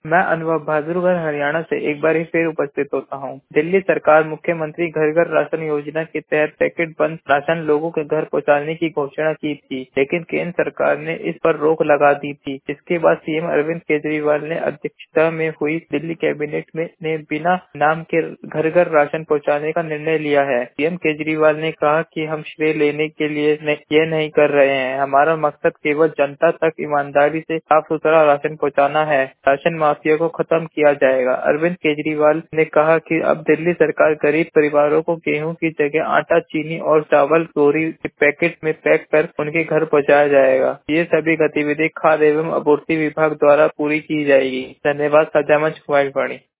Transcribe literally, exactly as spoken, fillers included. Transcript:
मैं अनुभव बहादुरगढ़ हरियाणा से एक बार फिर उपस्थित होता हूँ। दिल्ली सरकार मुख्यमंत्री घर घर राशन योजना के तहत पैकेट बंद राशन लोगों के घर पहुँचाने की घोषणा की थी, लेकिन केंद्र सरकार ने इस पर रोक लगा दी थी। इसके बाद सीएम अरविंद केजरीवाल ने अध्यक्षता में हुई दिल्ली कैबिनेट में ने बिना नाम के घर घर राशन पहुँचाने का निर्णय लिया है। सीएम केजरीवाल ने कहा कि हम श्रेय लेने के लिए ये नहीं कर रहे हैं। हमारा मकसद केवल जनता तक ईमानदारी से साफ सुथरा राशन पहुँचाना है। राशन माफिया को खत्म किया जाएगा। अरविंद केजरीवाल ने कहा कि अब दिल्ली सरकार गरीब परिवारों को गेहूं की जगह आटा, चीनी और चावल बोरी के पैकेट में पैक कर उनके घर पहुंचाया जाएगा। ये सभी गतिविधि खाद्य एवं आपूर्ति विभाग द्वारा पूरी की जाएगी। धन्यवाद। सत्यामंच कुमारवाणी।